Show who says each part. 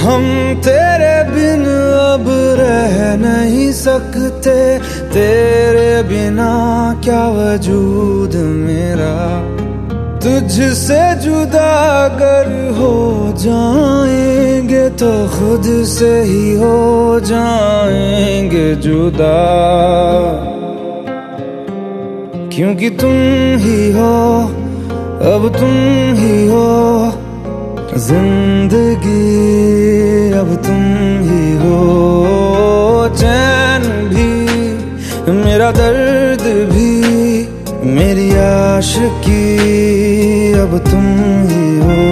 Speaker 1: हम तेरे बिन अब रह नहीं सकते, तेरे बिना क्या वजूद मेरा। तुझसे जुदा अगर हो जाएंगे तो खुद से ही हो जाएंगे जुदा, क्योंकि तुम ही हो, अब तुम ही हो जिंदगी, अब तुम ही हो। चैन भी, मेरा दर्द भी, मेरी आशिकी, अब तुम ही हो।